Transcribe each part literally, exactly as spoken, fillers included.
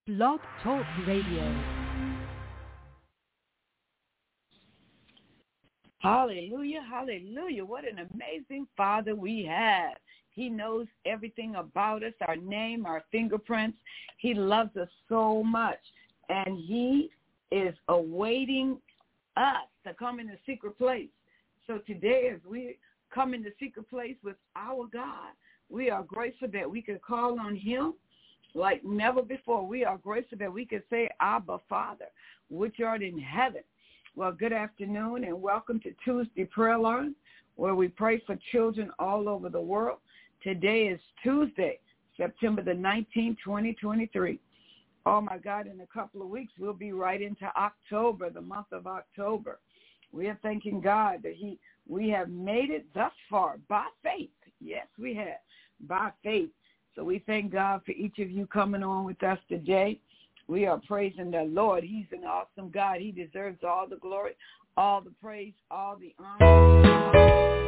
Blog Talk Radio. Hallelujah, hallelujah. What an amazing Father we have. He knows everything about us, our name, our fingerprints. He loves us so much. And he is awaiting us to come in the secret place. So today as we come in the secret place with our God, we are grateful that we can call on him like never before. We are grateful that we can say, Abba, Father, which art in heaven. Well, good afternoon and welcome to Tuesday Prayer Line, where we pray for children all over the world. Today is Tuesday, September the nineteenth, twenty twenty-three. Oh, my God, in a couple of weeks, we'll be right into October, the month of October. We are thanking God that he we have made it thus far by faith. Yes, we have, by faith. So we thank God for each of you coming on with us today. We are praising the Lord. He's an awesome God. He deserves all the glory, all the praise, all the honor.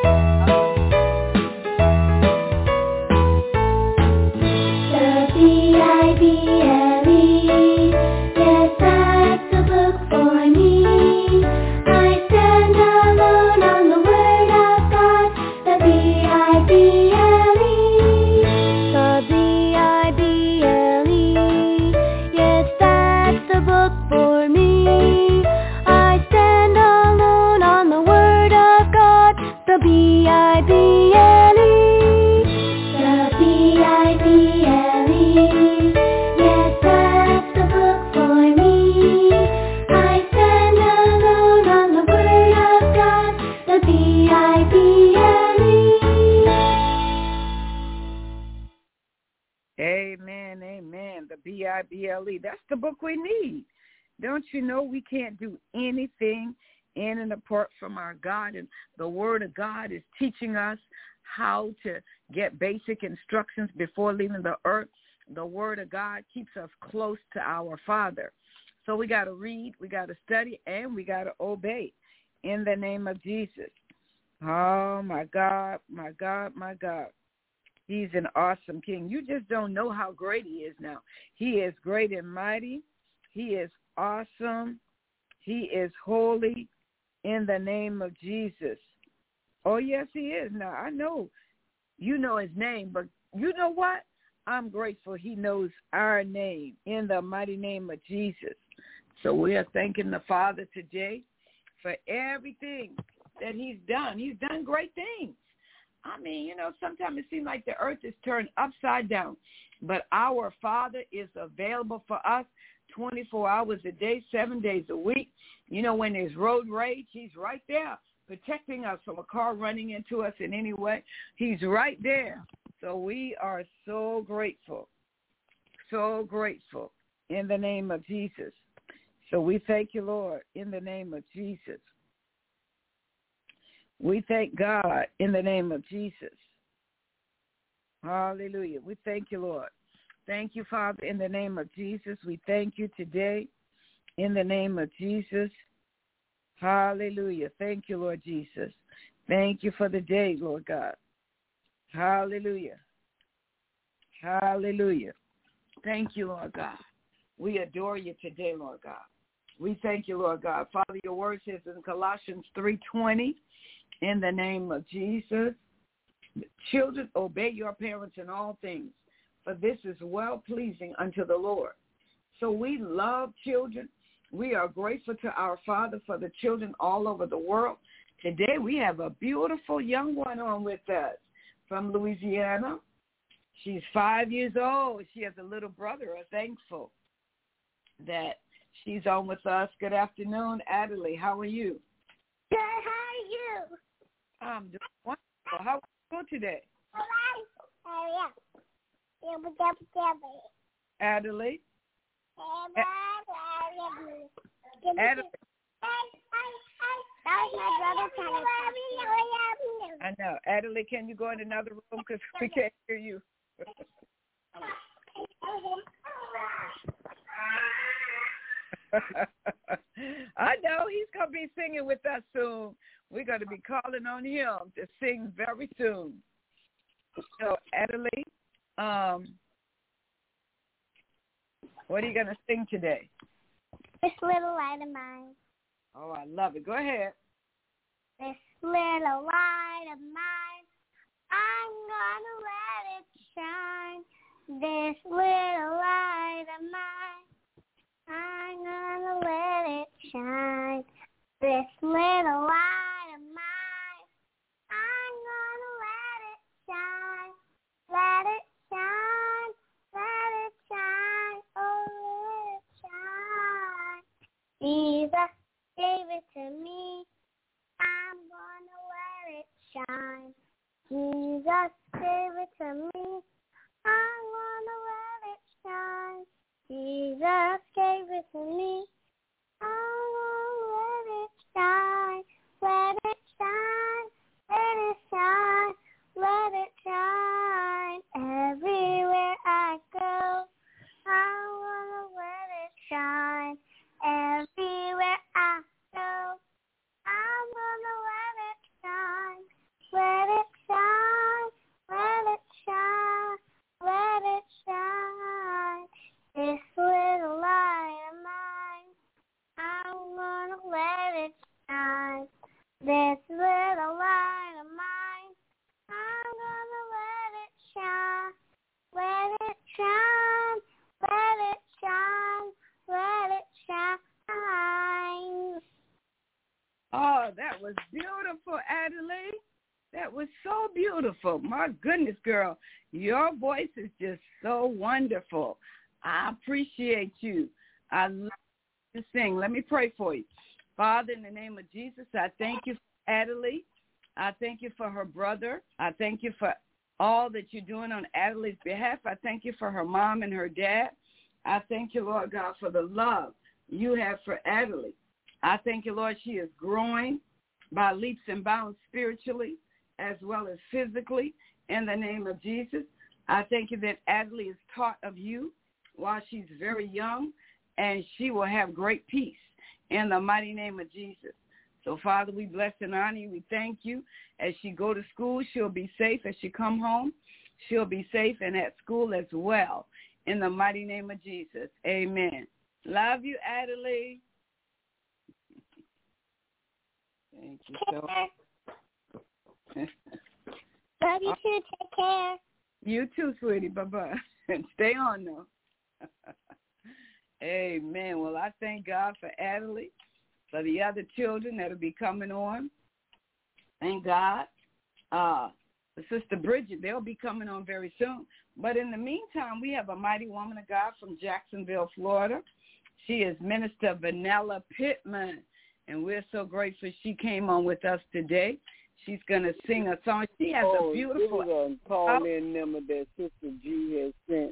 The B I B L E, yes, that's a book for me. I stand alone on the Word of God. The B I B L E, the B I B L E, yes, that's a book for me. I stand alone on the Word of God. The B I B L E, the B I B L E, yes, that's the book for me. I stand alone on the Word of God. The B I B L E. Amen, amen. The B I B L E. That's the book we need. Don't you know we can't do anything in and apart from our God? And the Word of God is teaching us how to get basic instructions before leaving the earth. The Word of God keeps us close to our Father. So we got to read, we got to study, and we got to obey in the name of Jesus. Oh, my God, my God, my God. He's an awesome King. You just don't know how great he is now. He is great and mighty. He is awesome. He is holy in the name of Jesus. Oh, yes, he is. Now, I know you know his name, but you know what? I'm grateful he knows our name in the mighty name of Jesus. So we are thanking the Father today for everything that he's done. He's done great things. I mean, you know, sometimes it seems like the earth is turned upside down, but our Father is available for us twenty-four hours a day, seven days a week. You know, when there's road rage, he's right there protecting us from a car running into us in any way. He's right there. So we are so grateful, so grateful in the name of Jesus. So we thank you, Lord, in the name of Jesus. We thank God in the name of Jesus. Hallelujah. We thank you, Lord. Thank you, Father, in the name of Jesus. We thank you today in the name of Jesus. Hallelujah. Thank you, Lord Jesus. Thank you for the day, Lord God. Hallelujah. Hallelujah. Thank you, Lord God. We adore you today, Lord God. We thank you, Lord God. Father, your word says in Colossians three twenty, in the name of Jesus, children, obey your parents in all things, for this is well-pleasing unto the Lord. So we love children. We are grateful to our Father for the children all over the world. Today we have a beautiful young one on with us from Louisiana. She's five years old. She has a little brother. We're thankful that she's on with us. Good afternoon, Adelaide. How are you? Good, how are you? I'm doing wonderful. How are you today? Oh, yeah. Adelaide? Adelaide. I know. Adelaide, can you go in another room because we can't hear you? I know he's going to be singing with us soon. We're going to be calling on him to sing very soon. So, Adelaide, um, What are you going to sing today? This little light of mine. Oh, I love it. Go ahead. This little light of mine, I'm gonna let it shine. This little light of mine, I'm gonna let it shine. This little light of mine, I'm gonna let it shine. Let it shine, let it shine, oh let it shine. Jesus gave it to me, I'm gonna let it shine. Jesus gave it to me, I'm gonna let it shine. Jesus gave it to me, I'm gonna let it shine. Let it shine, let it shine, let it shine. Everywhere I go, I'm gonna let it shine. Everywhere I go, I'm gonna let it shine. Let it shine, let it shine, let it shine. This little light of mine, I'm gonna let it shine. This little light of mine, I'm gonna let it shine. Let it shine, let it shine, let it shine. Oh, that was beautiful, Adelaide. That was so beautiful. My goodness, girl. Your voice is just so wonderful. I appreciate you. I love you to sing. Let me pray for you. Father, in the name of Jesus, I thank you for Adelaide. I thank you for her brother. I thank you for all that you're doing on Adelaide's behalf. I thank you for her mom and her dad. I thank you, Lord God, for the love you have for Adelaide. I thank you, Lord, she is growing by leaps and bounds spiritually as well as physically in the name of Jesus. I thank you that Adelaide is taught of you while she's very young, and she will have great peace in the mighty name of Jesus. So, Father, we bless and honor you. We thank you. As she go to school, she'll be safe. As she come home, she'll be safe and at school as well in the mighty name of Jesus. Amen. Love you, Adelaide. Thank you so much. Love you too. Take care. You too, sweetie. Bye-bye. And stay on, though. Amen. Well, I thank God for Adelaide, for the other children that will be coming on. Thank God. Uh, Sister Bridget, they'll be coming on very soon. But in the meantime, we have a mighty woman of God from Jacksonville, Florida. She is Minister Vanilla Pittman, and we're so grateful she came on with us today. She's going to sing a song. She has oh, a beautiful... This is a call-in number that Sister G has sent.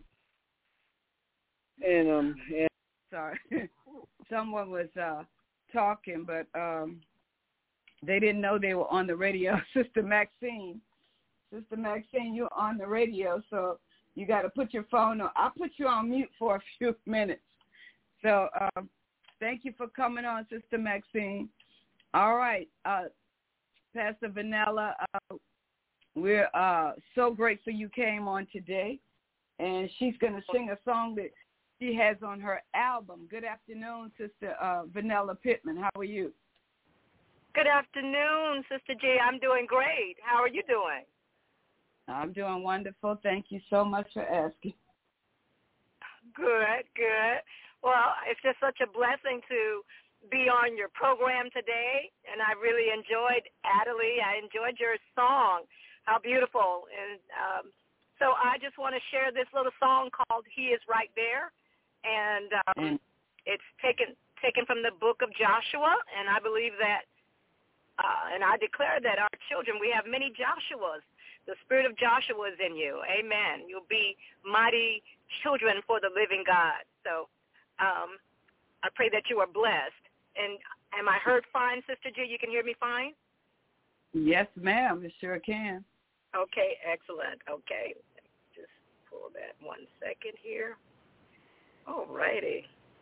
And, um, and sorry, someone was uh, talking, but um, they didn't know they were on the radio. Sister Maxine, Sister Maxine, you're on the radio, so you got to put your phone on. I'll put you on mute for a few minutes. So um, thank you for coming on, Sister Maxine. All right, uh, Pastor Vanilla, uh, we're uh, so grateful you came on today, and she's going to sing a song that she has on her album. Good afternoon, Sister uh, Vanilla Pittman. How are you? Good afternoon, Sister J. I'm doing great. How are you doing? I'm doing wonderful. Thank you so much for asking. Good, good. Well, it's just such a blessing to be on your program today, and I really enjoyed Adelaide. I enjoyed your song. How beautiful. And um, so I just want to share this little song called He Is Right There. And um, mm. it's taken taken from the book of Joshua, and I believe that, uh, and I declare that our children, we have many Joshuas. The spirit of Joshua is in you. Amen. You'll be mighty children for the living God. So um, I pray that you are blessed. And am I heard fine, Sister G? You can hear me fine? Yes, ma'am. I sure can. Okay, excellent. Okay. Just pull that one second here. All righty.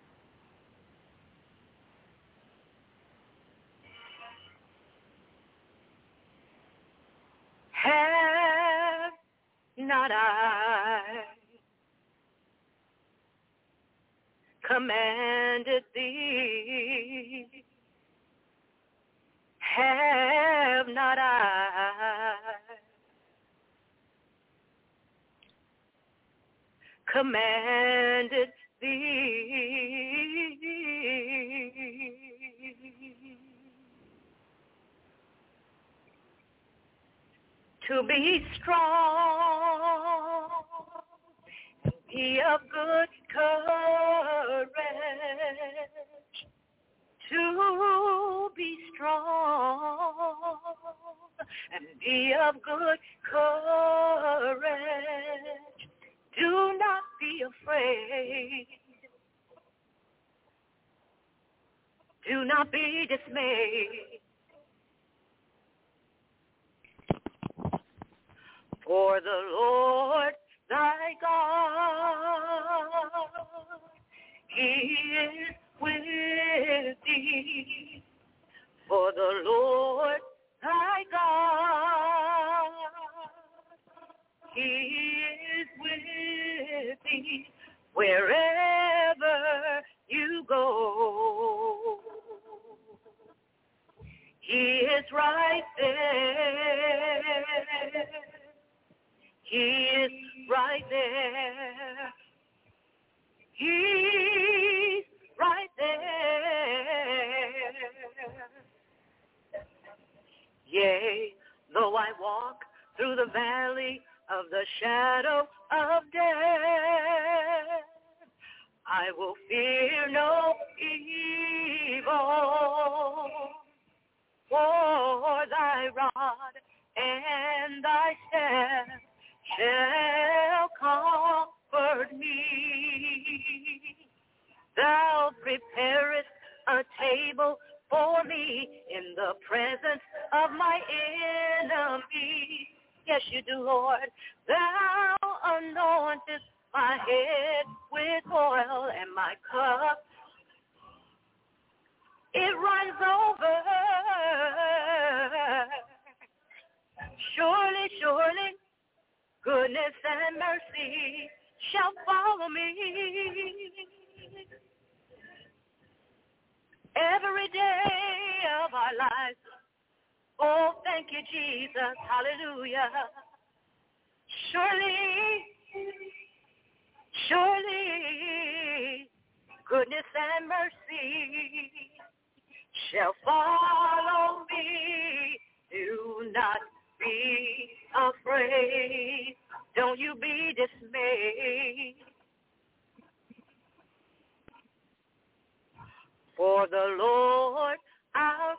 Have not I commanded thee, have not I commanded thee to be strong, be of good courage, to be strong and be of good courage. Do not be afraid. Do not be dismayed. For the Lord thy God, he is with thee. For the Lord thy God, he is with thee wherever you go. He is right there. He is right there. He's right there. Yea, though I walk through the valley of the shadow of death, I will fear no evil, for thy rod and thy staff shall comfort me. Thou preparest a table for me in the presence of my enemies. Yes, you do, Lord. Thou anointest my head with oil, and my cup, it runs over. Surely, surely, goodness and mercy shall follow me every day of our lives. Oh, thank you, Jesus. Hallelujah. Surely, surely, goodness and mercy shall follow me. Do not be afraid. Don't you be dismayed. For the Lord our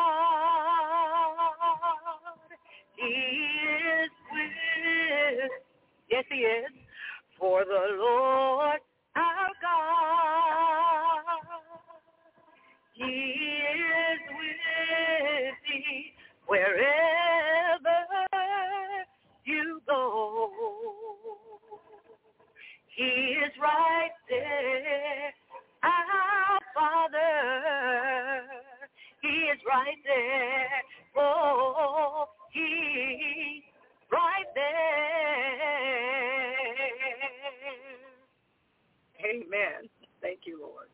God, he is with, yes he is. For the Lord our God, he is with thee wherever you go. He is right there, our Father. He is right there. Oh, he's right there. Amen. Thank you, Lord.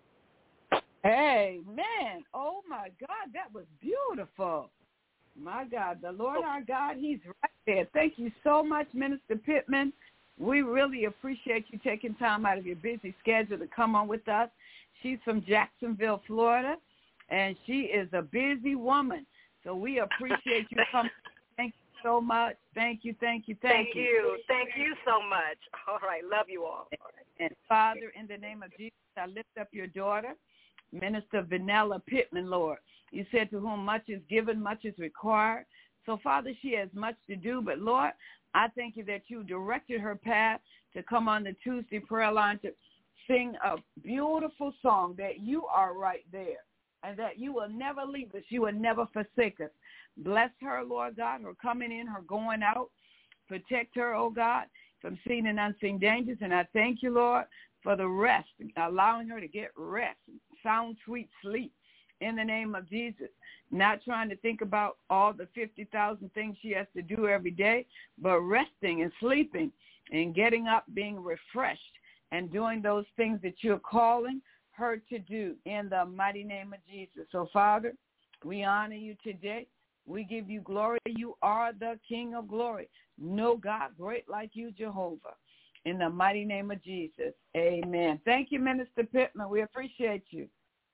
Amen. Oh, my God, that was beautiful. My God, the Lord our God, he's right there. Thank you so much, Minister Pittman. We really appreciate you taking time out of your busy schedule to come on with us. She's from Jacksonville, Florida, and she is a busy woman. So we appreciate you coming. Thank you so much. Thank you, thank you, thank, thank you. you. Thank you so much. All right, love you all. all right. And Father, in the name of Jesus, I lift up your daughter, Minister Vanilla Pittman, Lord. You said to whom much is given, much is required. So, Father, she has much to do. But, Lord, I thank you that you directed her path to come on the Tuesday prayer line to sing a beautiful song, that you are right there and that you will never leave us. You will never forsake us. Bless her, Lord God, her coming in, her going out. Protect her, oh God, from seen and unseen dangers. And I thank you, Lord, for the rest, allowing her to get rest, sound, sweet sleep. In the name of Jesus, not trying to think about all the fifty thousand things she has to do every day, but resting and sleeping and getting up, being refreshed and doing those things that you're calling her to do in the mighty name of Jesus. So, Father, we honor you today. We give you glory. You are the King of glory. No God great like you, Jehovah. In the mighty name of Jesus, amen. Thank you, Minister Pittman. We appreciate you.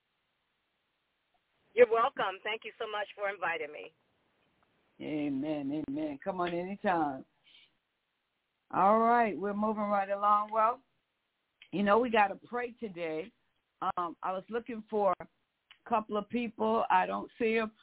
You're welcome. Thank you so much for inviting me. Amen, amen. Come on anytime. All right, we're moving right along. Well, you know, we got to pray today. Um, I was looking for a couple of people. I don't see them.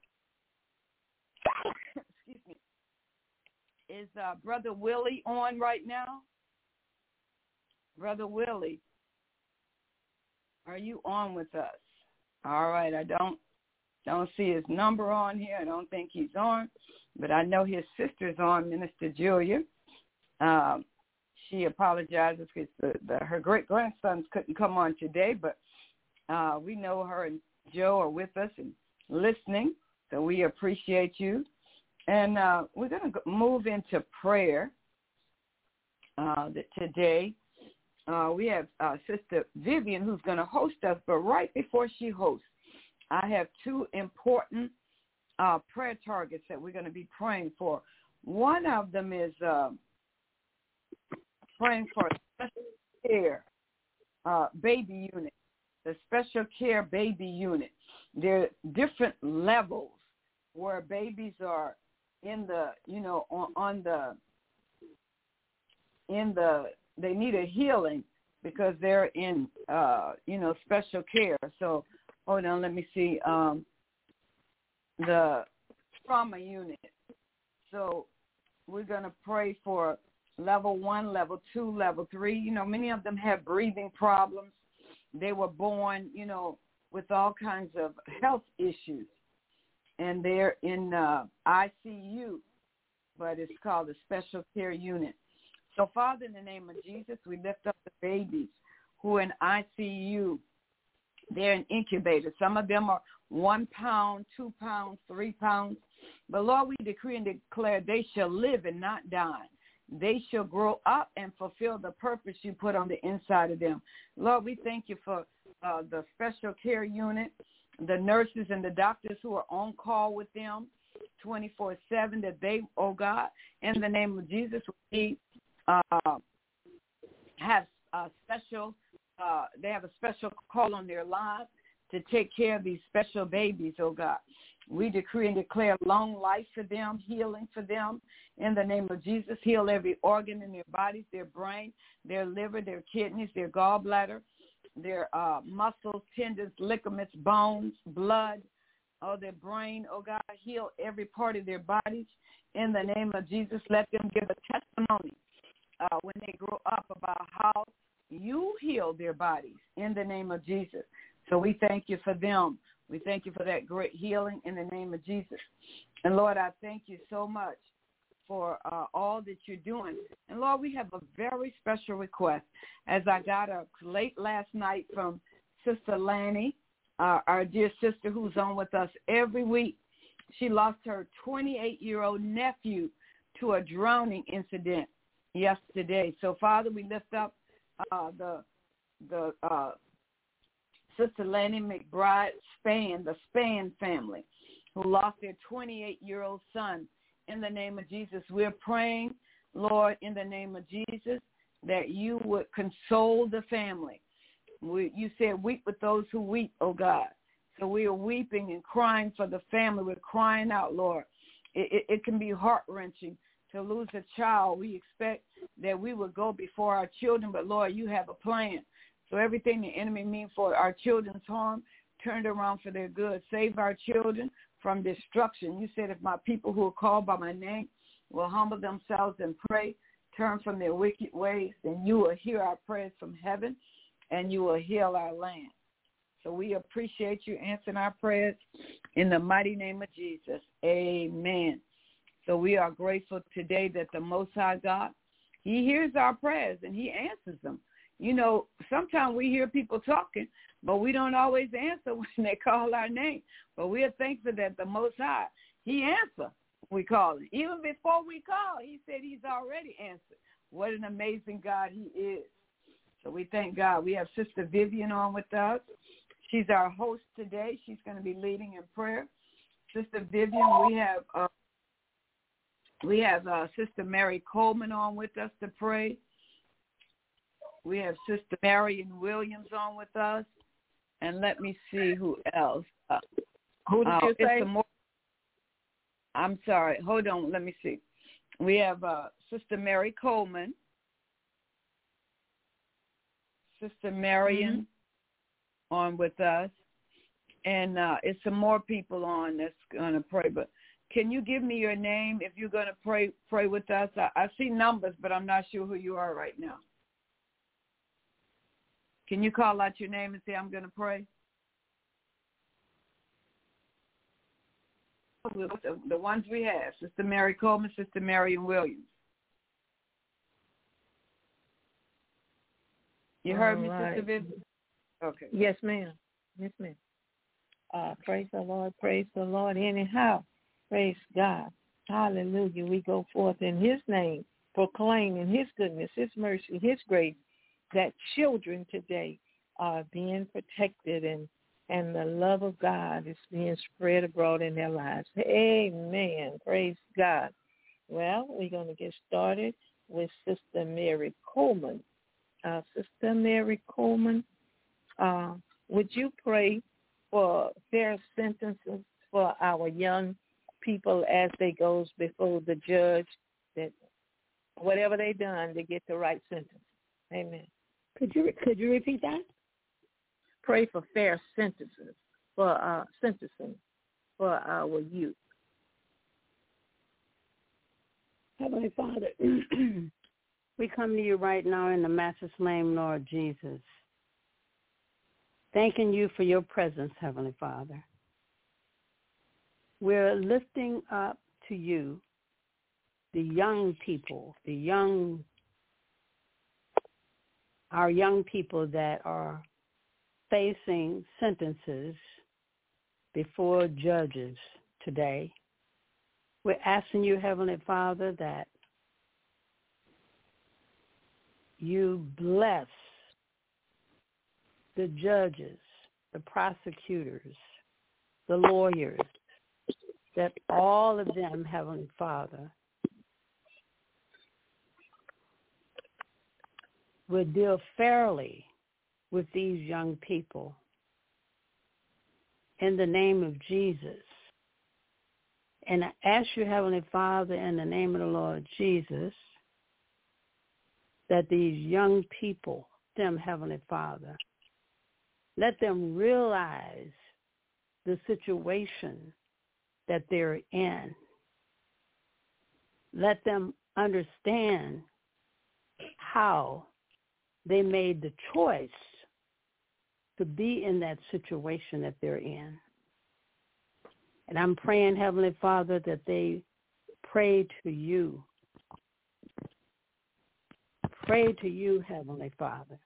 Excuse me. Is uh, Brother Willie on right now? Brother Willie, are you on with us? All right, I don't don't see his number on here. I don't think he's on, but I know his sister's on, Minister Julia. Um, she apologizes because the, the, her great-grandsons couldn't come on today, but uh, we know her and Joe are with us and listening, so we appreciate you. And uh, we're going to move into prayer uh, today. Uh, we have uh, Sister Vivian who's going to host us, but right before she hosts, I have two important uh, prayer targets that we're going to be praying for. One of them is uh, praying for a special care uh, baby unit, the special care baby unit. There are different levels where babies are in the, you know, on, on the, in the, they need a healing because they're in, uh, you know, special care. So, hold on, let me see, um, the trauma unit. So we're going to pray for level one, level two, level three. You know, many of them have breathing problems. They were born, you know, with all kinds of health issues. And they're in uh, I C U, but it's called a special care unit. So, Father, in the name of Jesus, we lift up the babies who are in I C U. They're in incubators. Some of them are one pound, two pounds, three pounds. But, Lord, we decree and declare they shall live and not die. They shall grow up and fulfill the purpose you put on the inside of them. Lord, we thank you for uh, the special care unit, the nurses and the doctors who are on call with them twenty-four seven, that they, oh God, in the name of Jesus, we uh, have a special, uh, they have a special call on their lives to take care of these special babies, oh God. We decree and declare long life for them, healing for them. In the name of Jesus, heal every organ in their bodies, their brain, their liver, their kidneys, their gallbladder, their uh, muscles, tendons, ligaments, bones, blood, oh, their brain, oh God, heal every part of their bodies. In the name of Jesus, let them give a testimony uh, when they grow up about how you heal their bodies in the name of Jesus. So we thank you for them. We thank you for that great healing in the name of Jesus. And, Lord, I thank you so much for uh, all that you're doing. And, Lord, we have a very special request. As I got up late last night from Sister Lanny, uh, our dear sister who's on with us every week. She lost her twenty-eight-year-old nephew to a drowning incident yesterday. So, Father, we lift up uh, the the uh, Sister Lanny McBride Spann, the Spann family, who lost their twenty-eight-year-old son. In the name of Jesus, we're praying, Lord, in the name of Jesus, that you would console the family. We, you said, weep with those who weep, oh God. So we are weeping and crying for the family. We're crying out, Lord. It, it, it can be heart-wrenching to lose a child. We expect that we will go before our children, but, Lord, you have a plan. So everything the enemy means for our children's harm, turned around for their good. Save our children from destruction. You said if my people who are called by my name will humble themselves and pray, turn from their wicked ways, then you will hear our prayers from heaven and you will heal our land. So we appreciate you answering our prayers in the mighty name of Jesus. Amen. So we are grateful today that the Most High God, he hears our prayers and he answers them. You know, sometimes we hear people talking, but we don't always answer when they call our name. But we are thankful that the Most High, he answers when we call him. Even before we call, he said he's already answered. What an amazing God he is. So we thank God. We have Sister Vivian on with us. She's our host today. She's going to be leading in prayer. Sister Vivian, we have uh, we have uh, Sister Mary Coleman on with us to pray. We have Sister Marion Williams on with us. And let me see who else. Uh, Who did uh, you say? more, I'm sorry. Hold on. Let me see. We have uh, Sister Mary Coleman. Sister Marion mm-hmm. on with us. And uh, it's some more people on that's going to pray. But can you give me your name if you're going to pray pray with us? I, I see numbers, but I'm not sure who you are right now. Can you call out your name and say, I'm going to pray? The, the ones we have, Sister Mary Coleman, Sister Marion Williams. You heard All me, right. Sister Viv? Okay. Yes, ma'am. Yes, ma'am. Uh, praise the Lord. Praise the Lord. Anyhow, praise God. Hallelujah. We go forth in his name, proclaiming his goodness, his mercy, his grace, that children today are being protected and, and the love of God is being spread abroad in their lives. Amen. Praise God. Well, we're going to get started with Sister Mary Coleman. Uh, Sister Mary Coleman, uh, would you pray for fair sentences for our young people as they goes before the judge, that whatever they done, they get the right sentence? Amen. Could you could you repeat that? Pray for fair sentences for uh, sentencing for our youth. Heavenly Father, we come to you right now in the Master's name, Lord Jesus, thanking you for your presence, Heavenly Father. We're lifting up to you the young people, the young, our young people that are facing sentences before judges today. We're asking you, Heavenly Father, that you bless the judges, the prosecutors, the lawyers, that all of them, Heavenly Father, will deal fairly with these young people. In the name of Jesus. And I ask you, Heavenly Father, in the name of the Lord Jesus, that these young people, them, Heavenly Father, let them realize the situation that they're in. Let them understand how they made the choice to be in that situation that they're in. And I'm praying, Heavenly Father, that they pray to you. Pray to you, Heavenly Father,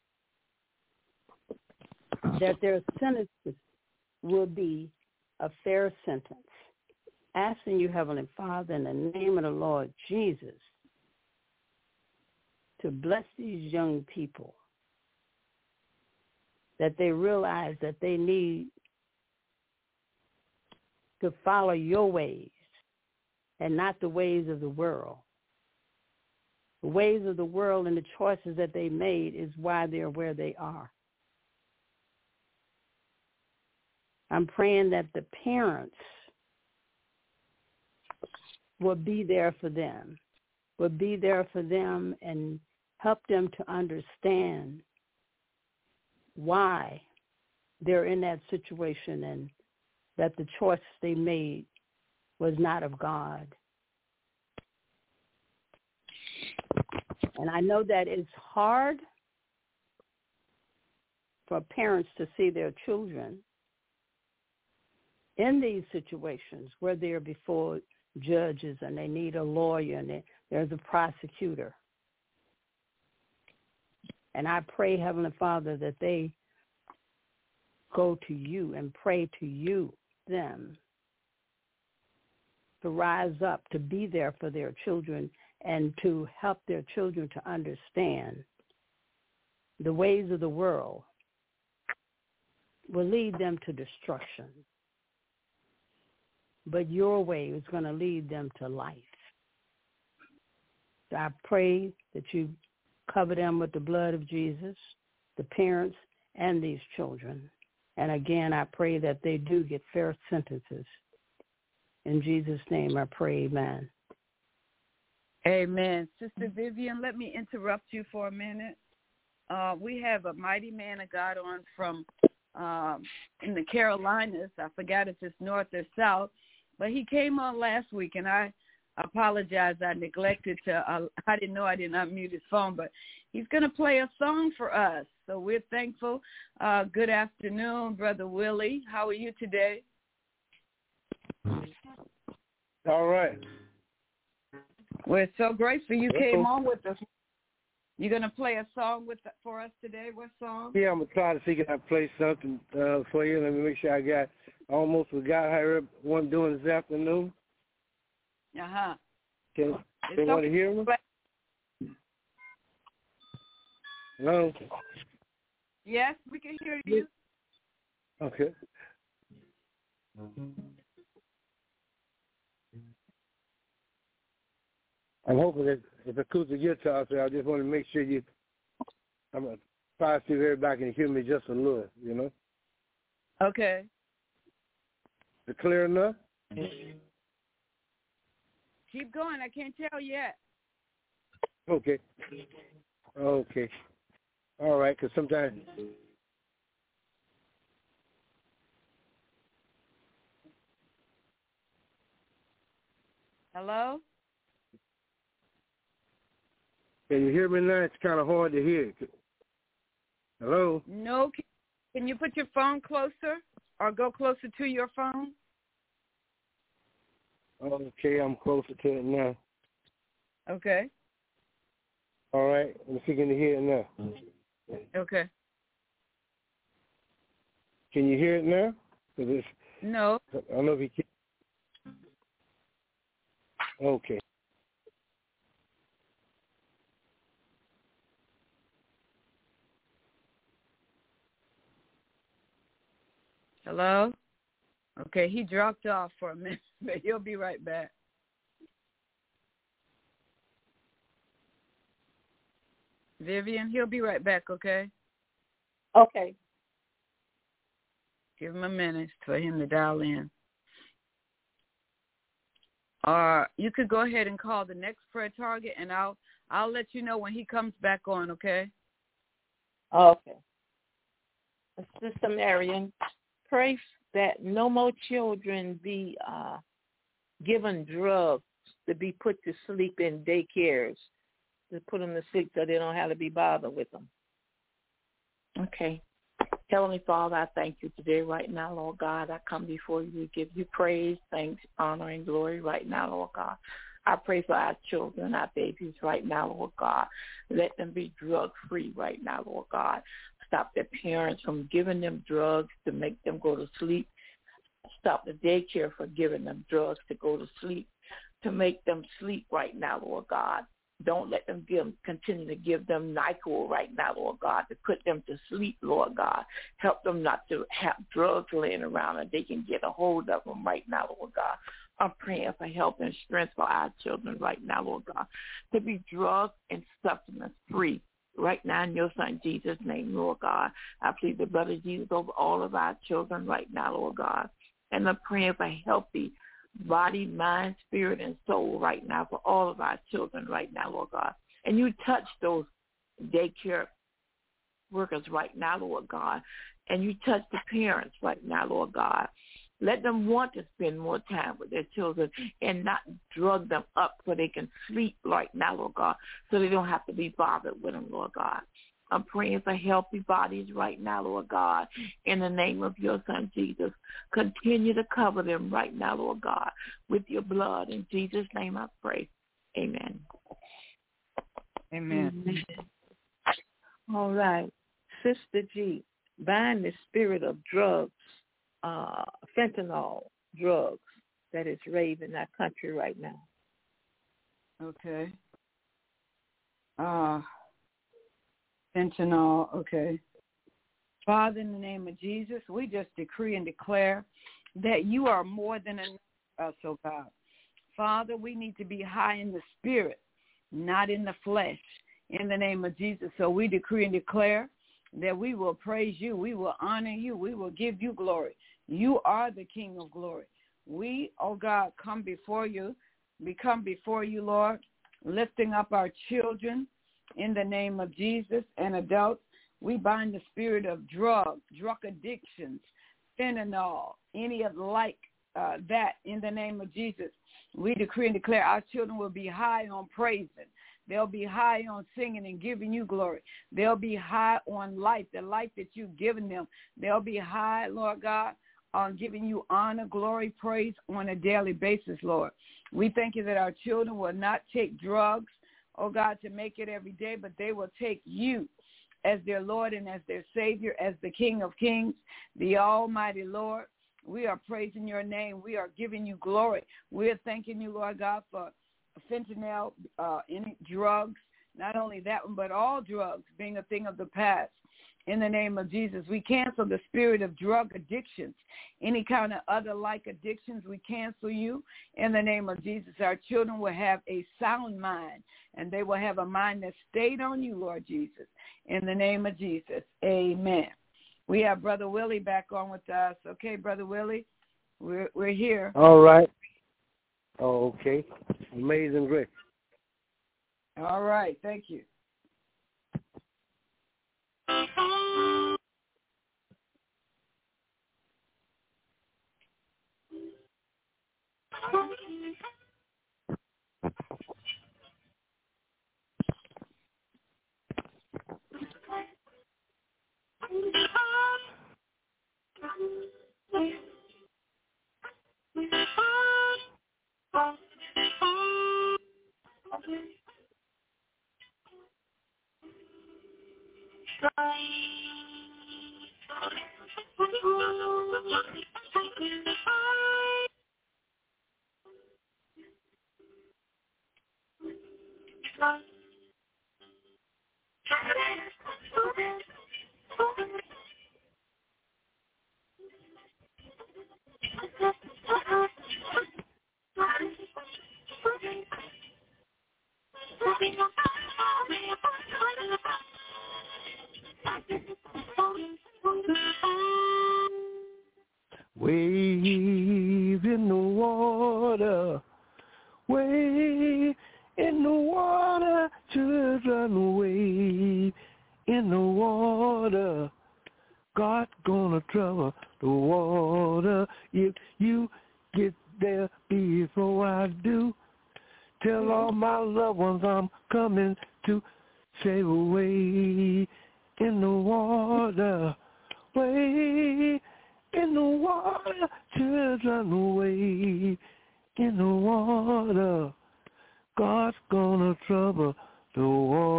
that their sentences will be a fair sentence. Asking you, Heavenly Father, in the name of the Lord Jesus, to bless these young people, that they realize that they need to follow your ways and not the ways of the world. The ways of the world and the choices that they made is why they're where they are. I'm praying that the parents will be there for them, will be there for them and help them to understand why they're in that situation and that the choice they made was not of God. And I know that it's hard for parents to see their children in these situations where they're before judges and they need a lawyer and there's a prosecutor. And I pray, Heavenly Father, that they go to you and pray to you, them, to rise up, to be there for their children and to help their children to understand the ways of the world will lead them to destruction. But your way is going to lead them to life. So I pray that you cover them with the blood of Jesus, the parents and these children. And again, I pray that they do get fair sentences. In Jesus' name I pray, amen. Amen. Sister Vivian, let me interrupt you for a minute. Uh, we have a mighty man of God on from um, in the Carolinas. I forgot if it's north or south, but he came on last week, and I apologize. I neglected to, uh, I didn't know I didn't unmute his phone, but he's going to play a song for us. So we're thankful. Uh, good afternoon, Brother Willie. How are you today? All right. We're so grateful you came on with us. You're going to play a song with for us today? What song? Yeah, I'm going to try to see if I can play something uh, for you. Let me make sure I got, I almost forgot how one doing this afternoon. Uh-huh. Can they want to hear me? Hello? Yes, we can hear you. Okay. I'm hoping that if acoustic guitar, so I just want to make sure you, I'm going to try to see if everybody can hear me just a little, you know? Okay. Is it clear enough? Keep going. I can't tell yet. Okay. Okay. All right, because sometimes... Hello? Can you hear me now? It's kind of hard to hear. Hello? No. Can you put your phone closer or go closer to your phone? Okay, I'm closer to it now. Okay. All right. Let me see, can you hear it now? Okay. Can you hear it now? It's, no. I don't know if you can. Okay. Hello? Okay, he dropped off for a minute, but he'll be right back. Vivian, he'll be right back, okay? Okay. Give him a minute for him to dial in. Or you could go ahead and call the next prayer target, and I'll I'll let you know when he comes back on, okay? Okay. Sister Marion, pray that no more children be uh, given drugs to be put to sleep in daycares, to put them to sleep so they don't have to be bothered with them. Okay. Heavenly Father, I thank you today right now, Lord God. I come before you to give you praise, thanks, honor, and glory right now, Lord God. I pray for our children, our babies right now, Lord God. Let them be drug-free right now, Lord God. Stop their parents from giving them drugs to make them go to sleep. Stop the daycare from giving them drugs to go to sleep, to make them sleep right now, Lord God. Don't let them give, continue to give them NyQuil right now, Lord God, to put them to sleep, Lord God. Help them not to have drugs laying around and they can get a hold of them right now, Lord God. I'm praying for help and strength for our children right now, Lord God, to be drug and substance free right now in your son Jesus' name, Lord God. I plead the blood of Jesus over all of our children right now, Lord God. And I'm praying for healthy body, mind, spirit, and soul right now for all of our children right now, Lord God. And you touch those daycare workers right now, Lord God. And you touch the parents right now, Lord God. Let them want to spend more time with their children and not drug them up so they can sleep right now, Lord God, so they don't have to be bothered with them, Lord God. I'm praying for healthy bodies right now, Lord God, in the name of your son, Jesus. Continue to cover them right now, Lord God, with your blood. In Jesus' name I pray. Amen. Amen. Amen. All right. Sister G, bind the spirit of drugs, uh, fentanyl drugs that is raving our country right now. Okay. Uh Fentanyl, okay. Father, in the name of Jesus, we just decree and declare that you are more than enough for us, oh God. Father, we need to be high in the spirit, not in the flesh, in the name of Jesus. So we decree and declare that we will praise you, we will honor you, we will give you glory. You are the King of glory. We, oh God, come before you. We come before you, Lord, lifting up our children in the name of Jesus and adults. We bind the spirit of drugs, drug addictions, fentanyl, any of like uh, that in the name of Jesus. We decree and declare our children will be high on praising. They'll be high on singing and giving you glory. They'll be high on life, the life that you've given them. They'll be high, Lord God, on giving you honor, glory, praise on a daily basis, Lord. We thank you that our children will not take drugs, oh God, to make it every day, but they will take you as their Lord and as their Savior, as the King of Kings, the Almighty Lord. We are praising your name. We are giving you glory. We are thanking you, Lord God, for fentanyl, uh, any drugs, not only that one, but all drugs being a thing of the past. In the name of Jesus, we cancel the spirit of drug addictions, any kind of other like addictions. We cancel you in the name of Jesus. Our children will have a sound mind, and they will have a mind that stayed on you, Lord Jesus. In the name of Jesus, amen. We have Brother Willie back on with us. Okay, Brother Willie, we're we're here. All right. Oh, okay. Amazing grace. All right. Thank you. Wave in the water, wave in the water, children, wave in the water. God's gonna trouble the water if you get there before I do. Tell all my loved ones I'm coming to save away in the water, way in the water, children away in the water. God's gonna trouble the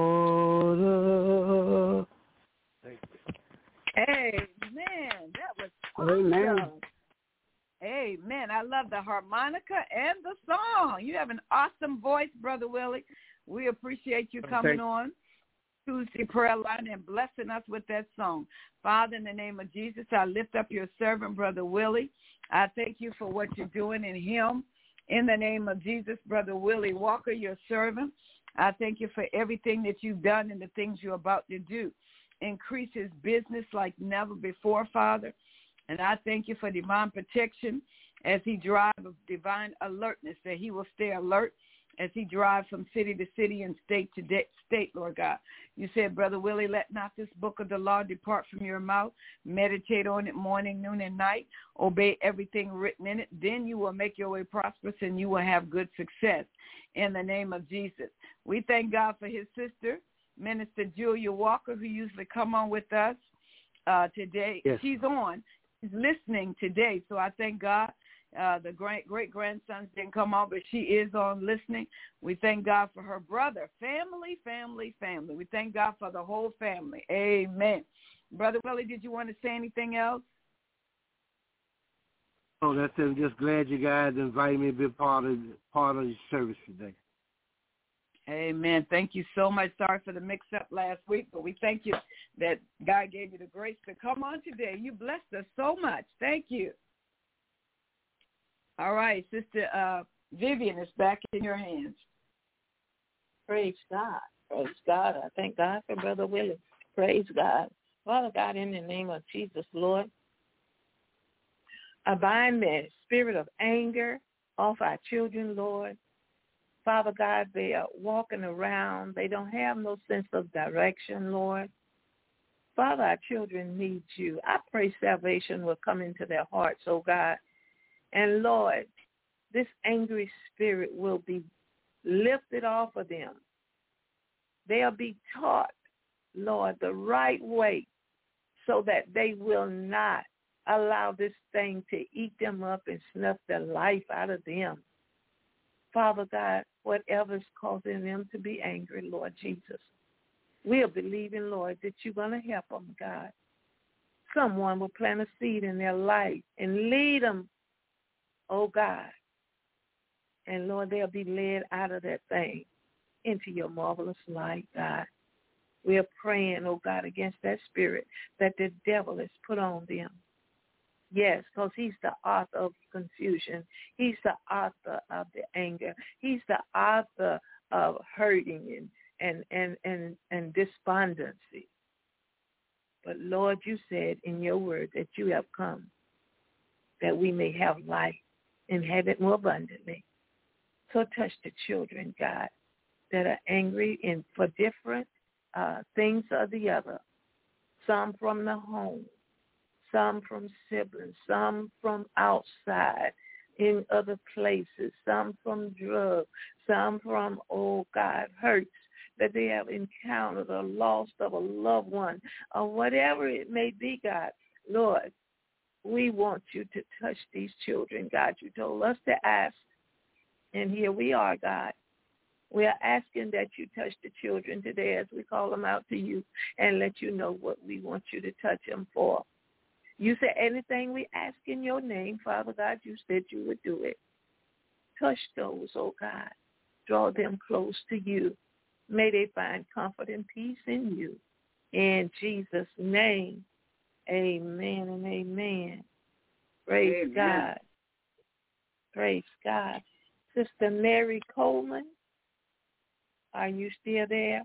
water. Amen. That was awesome. Amen. Amen. I love the harmonica and the song. You have an awesome voice, Brother Willie. We appreciate you coming on Tuesday prayer line and blessing us with that song. Father, in the name of Jesus, I lift up your servant, Brother Willie. I thank you for what you're doing in him. In the name of Jesus, Brother Willie Walker, your servant, I thank you for everything that you've done and the things you're about to do. Increase his business like never before, Father. And I thank you for divine protection as he drives with divine alertness, that he will stay alert as he drives from city to city and state to de- state, Lord God. You said, Brother Willie, let not this book of the law depart from your mouth. Meditate on it morning, noon, and night. Obey everything written in it. Then you will make your way prosperous and you will have good success in the name of Jesus. We thank God for his sister, Minister Julia Walker, who usually come on with us uh, today. Yes. She's on. She's listening today. So I thank God. Uh, the great great grandsons didn't come on, but she is on listening. We thank God for her brother. Family, family, family. We thank God for the whole family. Amen. Brother Willie, did you want to say anything else? Oh, that's it. I'm just glad you guys invited me to be part of part of the service today. Amen. Thank you so much. Sorry for the mix-up last week, but we thank you that God gave you the grace to come on today. You blessed us so much. Thank you. All right, Sister uh, Vivian is back in your hands. Praise God. Praise God. I thank God for Brother Willie. Praise God. Father God, in the name of Jesus, Lord, I bind the spirit of anger off our children, Lord. Father God, they are walking around. They don't have no sense of direction, Lord. Father, our children need you. I pray salvation will come into their hearts, oh God. And Lord, this angry spirit will be lifted off of them. They'll be taught, Lord, the right way so that they will not allow this thing to eat them up and snuff the life out of them. Father God, whatever's causing them to be angry, Lord Jesus, we are believing, Lord, that you're going to help them, God. Someone will plant a seed in their life and lead them, oh God. And, Lord, they'll be led out of that thing into your marvelous light, God. We are praying, oh God, against that spirit that the devil has put on them. Yes, because he's the author of confusion. He's the author of the anger. He's the author of hurting and, and, and, and, and despondency. But, Lord, you said in your word that you have come that we may have life and have it more abundantly. So touch the children, God, that are angry and for different uh, things or the other. Some from the home, some from siblings, some from outside in other places, some from drugs, some from, oh God, hurts that they have encountered or loss of a loved one or whatever it may be, God. Lord, we want you to touch these children, God. You told us to ask, and here we are, God. We are asking that you touch the children today as we call them out to you and let you know what we want you to touch them for. You said anything we ask in your name, Father God, you said you would do it. Touch those, oh God. Draw them close to you. May they find comfort and peace in you. In Jesus' name, amen and amen. Praise amen. God. Praise God. Sister Mary Coleman, are you still there?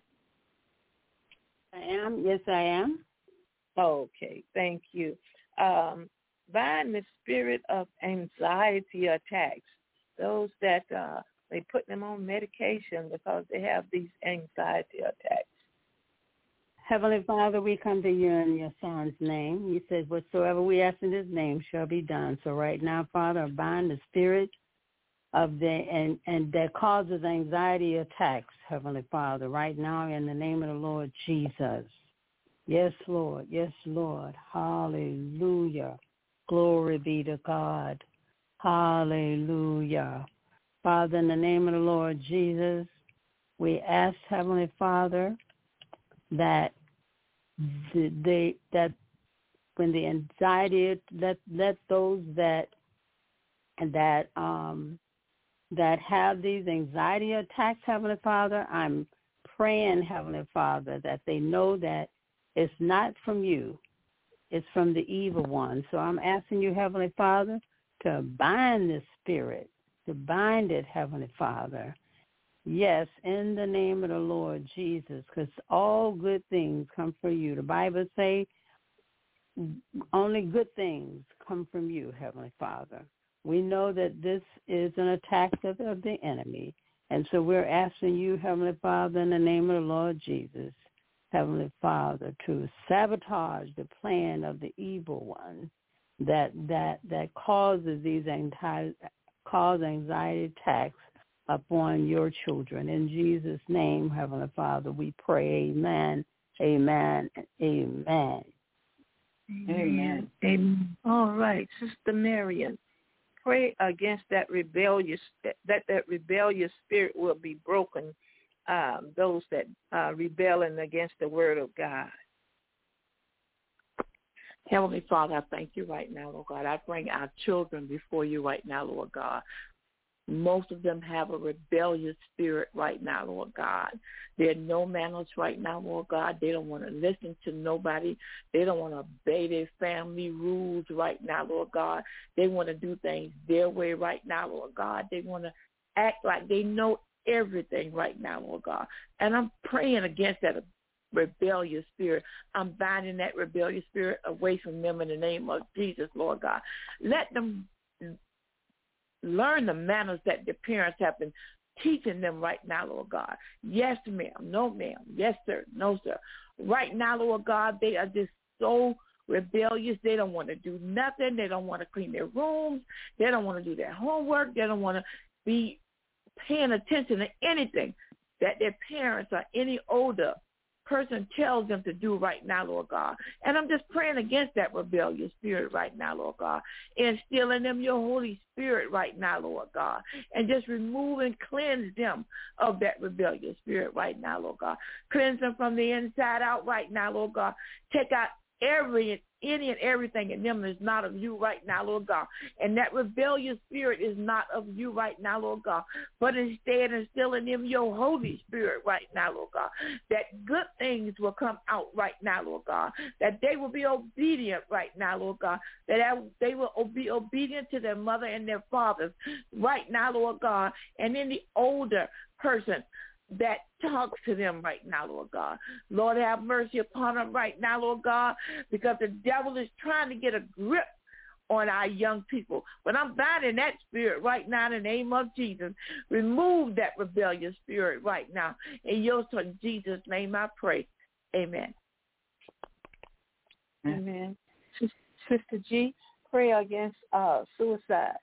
I am. Yes, I am. Okay, thank you. Um, bind the spirit of anxiety attacks, those that uh, they put them on medication because they have these anxiety attacks. Heavenly Father, we come to you in your Son's name. You said, whatsoever we ask in his name shall be done. So right now, Father, bind the spirit of the and, and that causes anxiety attacks, Heavenly Father, right now in the name of the Lord Jesus. Yes, Lord. Yes, Lord. Hallelujah. Glory be to God. Hallelujah. Father, in the name of the Lord Jesus, we ask, Heavenly Father, that they that when the anxiety let let those that that um that have these anxiety attacks, Heavenly Father, I'm praying, Heavenly Father, that they know that it's not from you. It's from the evil one. So I'm asking you, Heavenly Father, to bind this spirit, to bind it, Heavenly Father. Yes, in the name of the Lord Jesus, because all good things come from you. The Bible says only good things come from you, Heavenly Father. We know that this is an attack of, of the enemy. And so we're asking you, Heavenly Father, in the name of the Lord Jesus, Heavenly Father, to sabotage the plan of the evil one that that that causes these anxiety, cause anxiety attacks upon your children. In Jesus' name, Heavenly Father, we pray. Amen, amen, amen. Amen. Amen. All right, Sister Marion, pray against that rebellious that that rebellious spirit will be broken. Um, those that are rebelling against the word of God. Heavenly Father, I thank you right now, Lord God. I bring our children before you right now, Lord God. most of them have a rebellious spirit right now, Lord God. They're no manners right now, Lord God. They don't want to listen to nobody. They don't want to obey their family rules right now, Lord God. They want to do things their way right now, Lord God. They want to act like they know everything right now, Lord God. And I'm praying against that rebellious spirit. I'm binding that rebellious spirit away from them in the name of Jesus, Lord God. Let them learn the manners that their parents have been teaching them right now, Lord God. Yes, ma'am. No, ma'am. Yes, sir. No, sir. Right now, Lord God, they are just so rebellious. They don't want to do nothing. They don't want to clean their rooms. They don't want to do their homework. They don't want to be paying attention to anything that their parents or any older person tells them to do right now, Lord God. And I'm just praying against that rebellious spirit right now, Lord God, instilling in them your Holy Spirit right now, Lord God, and just remove and cleanse them of that rebellious spirit right now, Lord God. Cleanse them from the inside out right now, Lord God. Take out every any and everything in them is not of you right now, Lord God. And that rebellious spirit is not of you right now, Lord God. But instead instill in them your Holy Spirit right now, Lord God. That good things will come out right now, Lord God. That they will be obedient right now, Lord God. That they will be obedient to their mother and their fathers right now, Lord God. And then the older person that talks to them right now, Lord God. Lord, have mercy upon them right now, Lord God, because the devil is trying to get a grip on our young people. But I'm binding that spirit right now in the name of Jesus. Remove that rebellious spirit right now. In your son Jesus' name I pray. Amen. Amen. Sister G, pray against uh, suicide.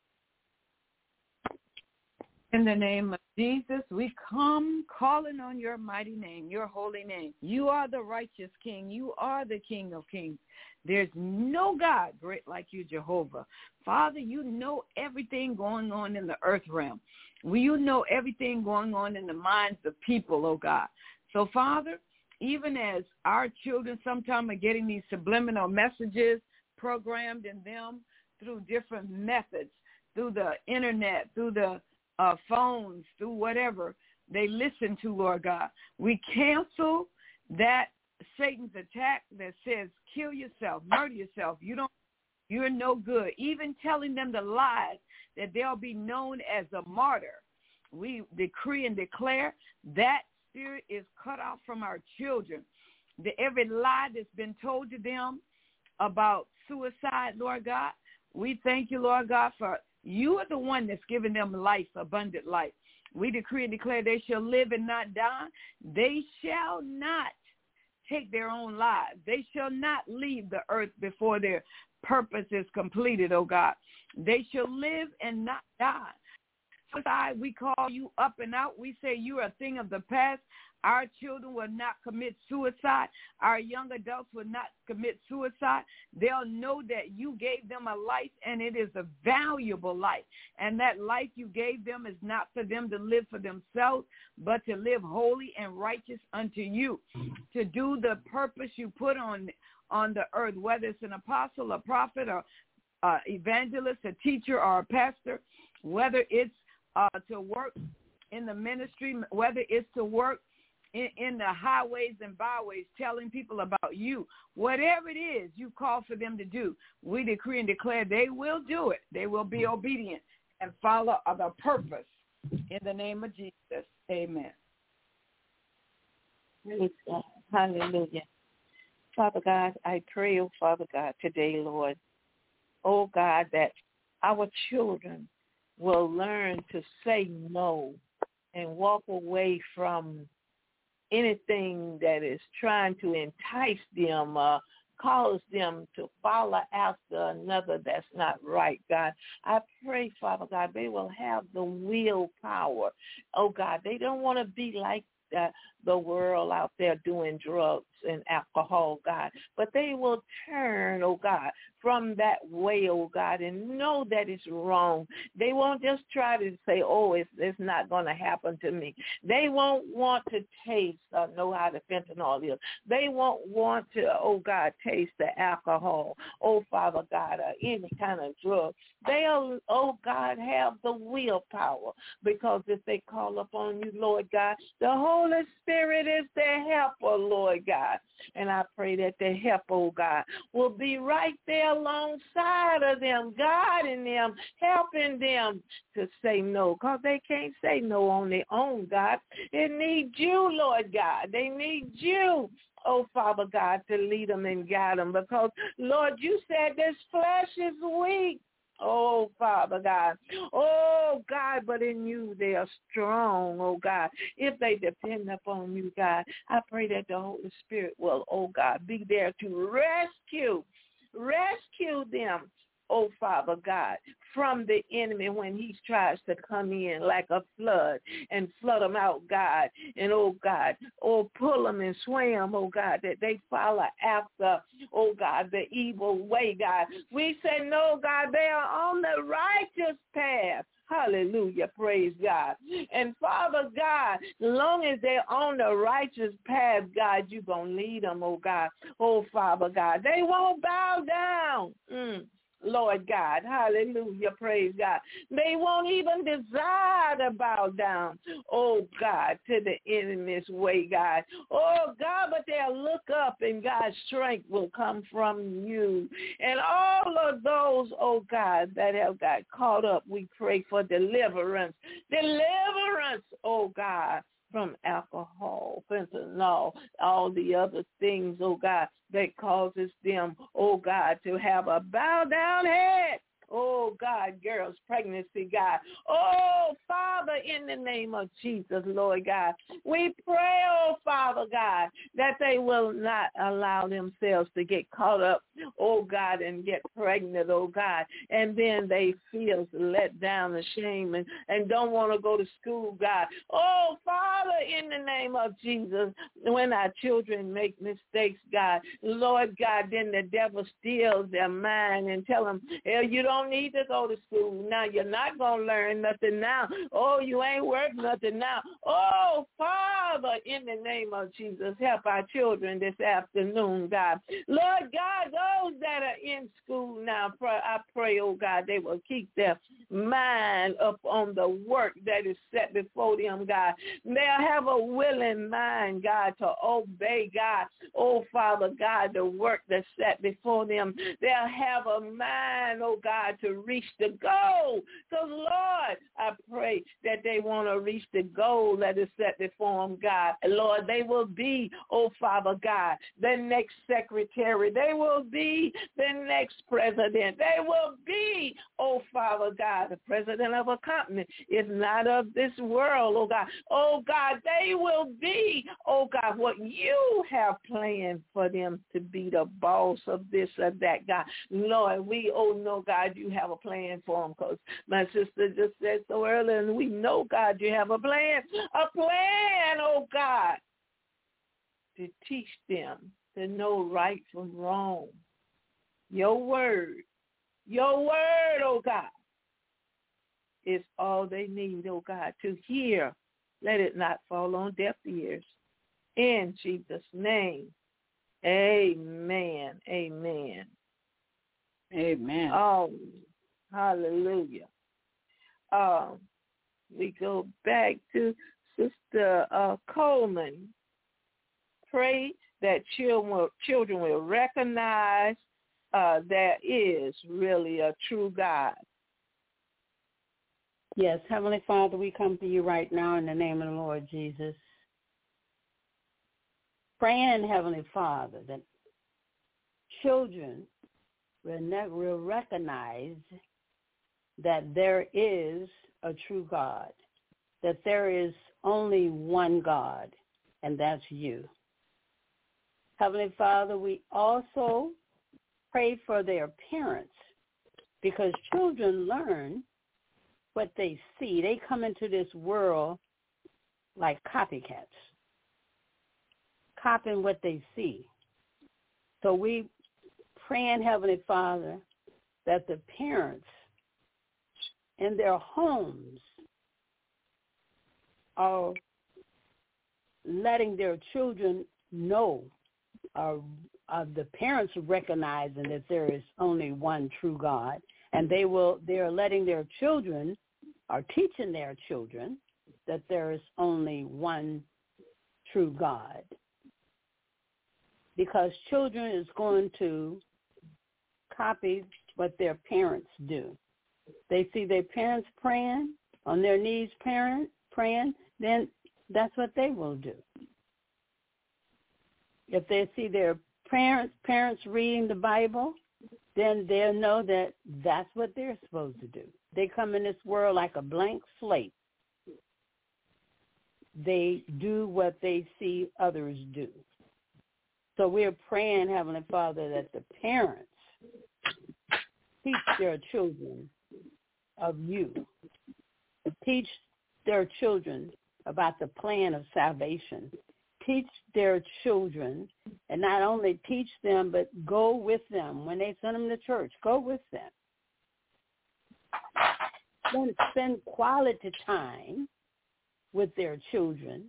In the name of Jesus, we come calling on your mighty name, your holy name. You are the righteous King. You are the King of kings. There's no God great like you, Jehovah. Father, you know everything going on in the earth realm. You know everything going on in the minds of people, oh God. So, Father, even as our children sometimes are getting these subliminal messages programmed in them through different methods, through the internet, through the Uh, phones, through whatever they listen to, Lord God. We cancel that Satan's attack that says, kill yourself, murder yourself. You don't, you're no good. Even telling them the lies that they'll be known as a martyr. We decree and declare that spirit is cut off from our children. The, every lie that's been told to them about suicide, Lord God, we thank you, Lord God, for you are the one that's giving them life, abundant life. We decree and declare they shall live and not die. They shall not take their own lives. They shall not leave the earth before their purpose is completed, oh God. They shall live and not die. Suicide, we call you up and out. We say you are a thing of the past. Our children will not commit suicide. Our young adults will not commit suicide. They'll know that you gave them a life, and it is a valuable life. And that life you gave them is not for them to live for themselves, but to live holy and righteous unto you, to do the purpose you put on, on the earth, whether it's an apostle, a prophet, or uh, evangelist, a teacher, or a pastor, whether it's uh, to work in the ministry, whether it's to work In, in the highways and byways, telling people about you. Whatever it is you call for them to do, we decree and declare they will do it. They will be obedient and follow the purpose. In the name of Jesus, amen. Praise God. Hallelujah. Father God, I pray, oh Father God, today, Lord, oh God, that our children will learn to say no and walk away from anything that is trying to entice them, uh, cause them to follow after another that's not right, God. I pray, Father God, they will have the willpower. Oh, God, they don't want to be like uh, the world out there doing drugs and alcohol, God, but they will turn, oh God, from that way, oh God, and know that it's wrong. They won't just try to say, oh, it's, it's not going to happen to me. They won't want to taste or know how the fentanyl is. They won't want to, oh God, taste the alcohol, oh Father God, or any kind of drug. They'll, oh God, have the willpower, because if they call upon you, Lord God, the Holy Spirit is their helper, Lord God. And I pray that the help, oh God, will be right there alongside of them, guiding them, helping them to say no, because they can't say no on their own, God. It needs you, Lord God. They need you, oh Father God, to lead them and guide them, because, Lord, you said this flesh is weak. Oh, Father God. Oh, God, but in you they are strong, oh, God. If they depend upon you, God, I pray that the Holy Spirit will, oh, God, be there to rescue, rescue them, oh, Father God, from the enemy when he tries to come in like a flood and flood them out, God, and, oh, God, oh, pull them and swim, oh, God, that they follow after, oh, God, the evil way, God. We say, no, God, they are on the righteous path. Hallelujah. Praise God. And Father God, as long as they're on the righteous path, God, you're going to lead them, oh, God. Oh, Father God, they won't bow down. Mm. Lord God, hallelujah, praise God. They won't even desire to bow down, oh God, to the enemy's way, God. Oh God, but they'll look up and God's strength will come from you. And all of those, oh God, that have got caught up, we pray for deliverance. Deliverance, oh God, from alcohol, fentanyl, all the other things, oh God, that causes them, oh God, to have a bow-down head. Oh, God, girls' pregnancy, God. Oh, Father, in the name of Jesus, Lord God, we pray, oh, Father God, that they will not allow themselves to get caught up, oh, God, and get pregnant, oh, God, and then they feel let down, ashamed, and, and don't want to go to school, God. Oh, Father, in the name of Jesus, when our children make mistakes, God, Lord God, then the devil steals their mind and tell them, hey, you don't need to go to school now. You're not going to learn nothing now. Oh, you ain't worth nothing now. Oh, Father, in the name of Jesus, help our children this afternoon, God. Lord God, those that are in school now, I pray, oh God, they will keep their mind up on the work that is set before them, God. They'll have a willing mind, God, to obey, God. Oh, Father God, the work that's set before them. They'll have a mind, oh God, to reach the goal. So, Lord, I pray that they want to reach the goal that is set before them, God. Lord, they will be, oh, Father God, the next secretary. They will be the next president. They will be, oh, Father God, the president of a company. It's not of this world, oh, God. Oh, God, they will be, oh, God, what you have planned for them to be, the boss of this or that, God. Lord, we, oh, no, God, you have a plan for them, because my sister just said so earlier, and we know, God, you have a plan, a plan, oh, God, to teach them to know right from wrong. Your word, your word, oh, God, is all they need, oh, God, to hear. Let it not fall on deaf ears. In Jesus' name, amen, amen. Amen. Oh, hallelujah. Um, we go back to Sister uh, Coleman. Pray that children will, children will recognize uh, there is really a true God. Yes, Heavenly Father, we come to you right now in the name of the Lord Jesus. Praying, Heavenly Father, that children will never will recognize that there is a true God, that there is only one God, and that's you. Heavenly Father, we also pray for their parents, because children learn what they see. They come into this world like copycats. copying what they see. So we praying, Heavenly Father, that the parents in their homes are letting their children know, uh, uh, the parents recognizing that there is only one true God, and they will they are letting their children, are teaching their children that there is only one true God. Because children is going to copy what their parents do. They see their parents praying, on their knees parent, praying, then that's what they will do. If they see their parents parents reading the Bible, then they'll know that that's what they're supposed to do. They come in this world like a blank slate. They do what they see others do. So we're praying, Heavenly Father, that the parents teach their children of you. Teach their children about the plan of salvation. Teach their children, and not only teach them, but go with them. When they send them to church, go with them. Then spend quality time with their children.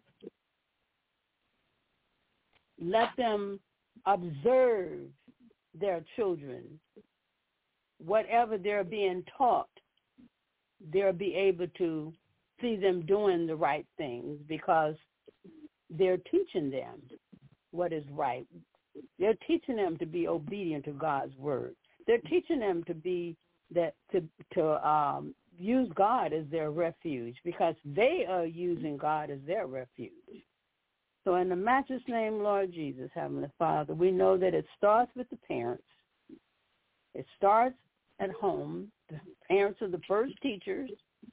Let them observe their children. Whatever they're being taught, they'll be able to see them doing the right things because they're teaching them what is right. They're teaching them to be obedient to God's word. They're teaching them to be that to to um, use God as their refuge because they are using God as their refuge. So in the matchless name, Lord Jesus, Heavenly Father, we know that it starts with the parents. It starts at home. The parents are the first teachers.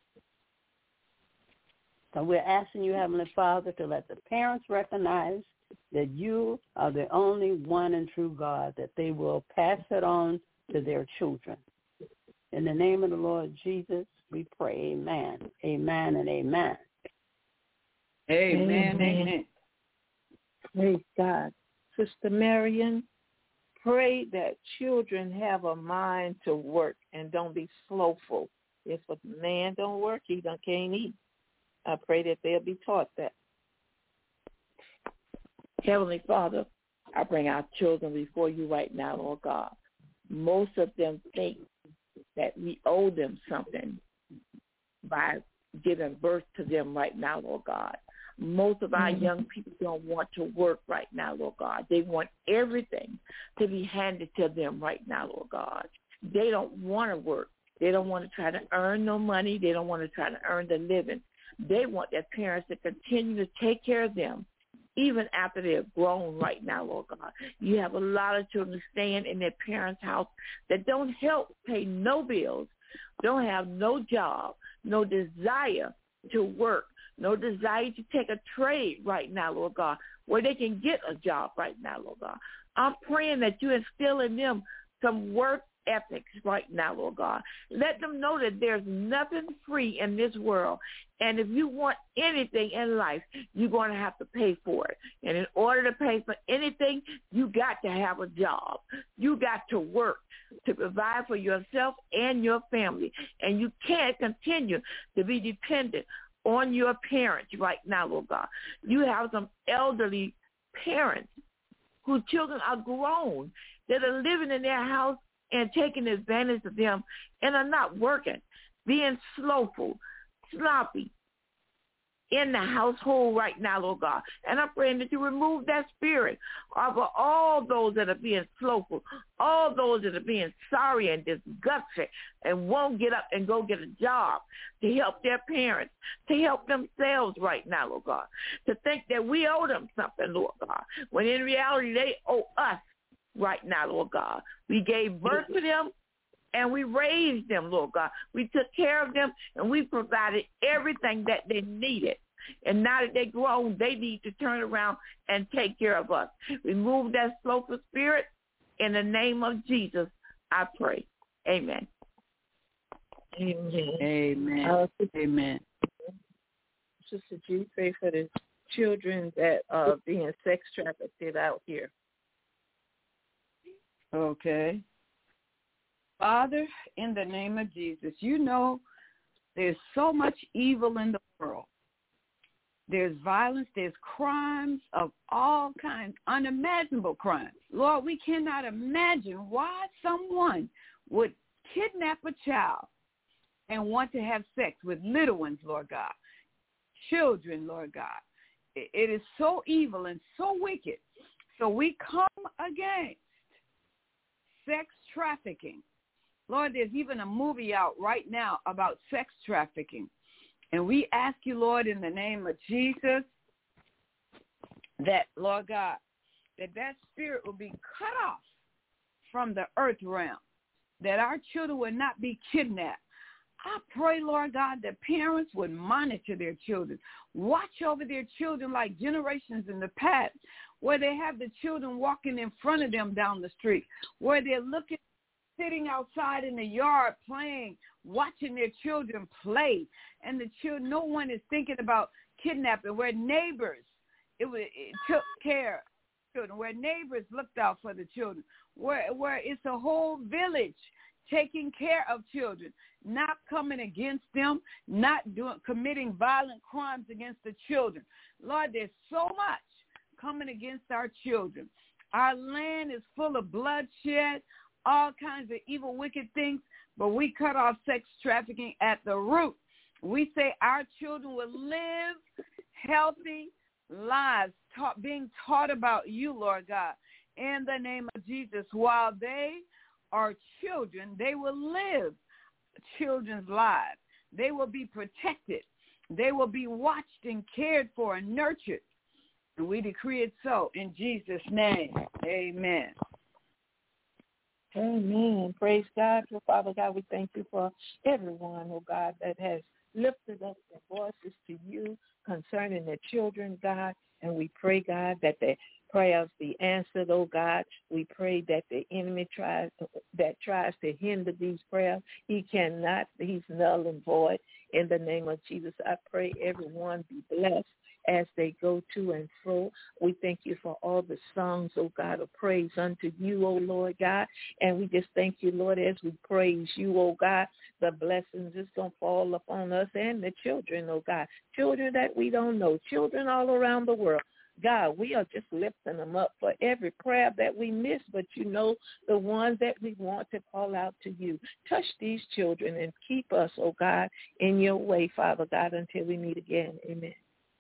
So we're asking you, Heavenly Father, to let the parents recognize that you are the only one and true God, that they will pass it on to their children. In the name of the Lord Jesus, we pray, amen, amen, and amen. Amen, amen. amen. Praise God. Sister Marion, pray that children have a mind to work and don't be slowful. If a man don't work, he don't, can't eat. I pray that they'll be taught that. Heavenly Father, I bring our children before you right now, Lord God. Most of them think that we owe them something by giving birth to them right now, Lord God. Most of our young people don't want to work right now, Lord God. They want everything to be handed to them right now, Lord God. They don't want to work. They don't want to try to earn no money. They don't want to try to earn the living. They want their parents to continue to take care of them even after they're grown right now, Lord God. You have a lot of children staying in their parents' house that don't help pay no bills, don't have no job, no desire to work, no desire to take a trade right now, Lord God, where they can get a job right now, Lord God. I'm praying that you instill in them some work ethics right now, Lord God. Let them know that there's nothing free in this world. And if you want anything in life, you're going to have to pay for it. And in order to pay for anything, you got to have a job. You got to work to provide for yourself and your family. And you can't continue to be dependent on your parents right now, Lord God. You have some elderly parents whose children are grown that are living in their house and taking advantage of them and are not working, being slowful, sloppy in the household right now, Lord God. And I'm praying that you remove that spirit of all those that are being slowful, all those that are being sorry and disgusted and won't get up and go get a job to help their parents, to help themselves right now, Lord God, to think that we owe them something, Lord God, when in reality they owe us right now, Lord God. We gave birth to them and we raised them, Lord God. We took care of them and we provided everything that they needed. And now that they're grown, they need to turn around and take care of us. Remove that slothful spirit. In the name of Jesus, I pray. Amen. Amen. Amen. Uh, Amen. Sister G, pray for the children that are being sex trafficked out here. Okay. Father, in the name of Jesus, you know there's so much evil in the world. There's violence, there's crimes of all kinds, unimaginable crimes. Lord, we cannot imagine why someone would kidnap a child and want to have sex with little ones, Lord God, children, Lord God. It is so evil and so wicked. So we come against sex trafficking. Lord, there's even a movie out right now about sex trafficking. And we ask you, Lord, in the name of Jesus, that, Lord God, that that spirit will be cut off from the earth realm, that our children will not be kidnapped. I pray, Lord God, that parents would monitor their children, watch over their children like generations in the past, where they have the children walking in front of them down the street, where they're looking, sitting outside in the yard playing, watching their children play, and the children, no one is thinking about kidnapping, where neighbors, it, it took care of children, where neighbors looked out for the children, where, where it's a whole village taking care of children, not coming against them, not doing committing violent crimes against the children. Lord, there's so much coming against our children. Our land is full of bloodshed, all kinds of evil, wicked things, but we cut off sex trafficking at the root. We say our children will live healthy lives, taught, being taught about you, Lord God, in the name of Jesus. While they are children, they will live children's lives. They will be protected. They will be watched and cared for and nurtured. And we decree it so in Jesus' name. Amen. Amen. Praise God. So, Father God, we thank you for everyone, oh God, that has lifted up their voices to you concerning their children, God. And we pray, God, that their prayers be answered, oh God. We pray that the enemy tries that tries to hinder these prayers, he cannot. He's null and void. In the name of Jesus, I pray everyone be blessed as they go to and fro. We thank you for all the songs, oh God, of praise unto you, oh Lord God. And we just thank you, Lord, as we praise you, oh God, the blessings is going to fall upon us and the children, oh God, children that we don't know, children all around the world. God, we are just lifting them up for every prayer that we miss, but you know the ones that we want to call out to you. Touch these children and keep us, oh God, in your way, Father God, until we meet again. Amen.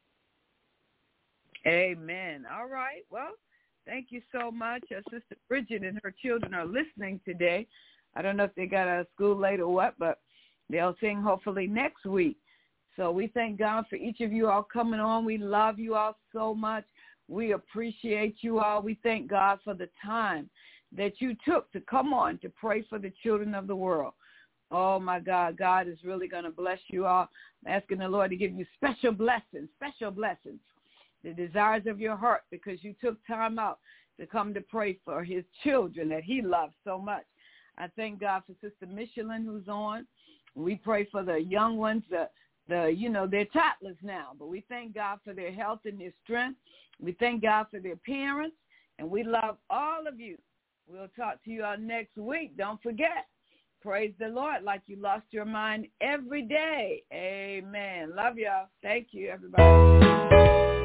Amen. All right. Well, thank you so much. Our Sister Bridget and her children are listening today. I don't know if they got out of school late or what, but they'll sing hopefully next week. So we thank God for each of you all coming on. We love you all so much. We appreciate you all. We thank God for the time that you took to come on to pray for the children of the world. Oh, my God. God is really going to bless you all. I'm asking the Lord to give you special blessings, special blessings, the desires of your heart, because you took time out to come to pray for his children that he loves so much. I thank God for Sister Michelin who's on. We pray for the young ones, the The, you know, they're toddlers now, but we thank God for their health and their strength. We thank God for their parents, and we love all of you. We'll talk to you all next week. Don't forget, praise the Lord like you lost your mind every day. Amen. Love y'all. Thank you, everybody.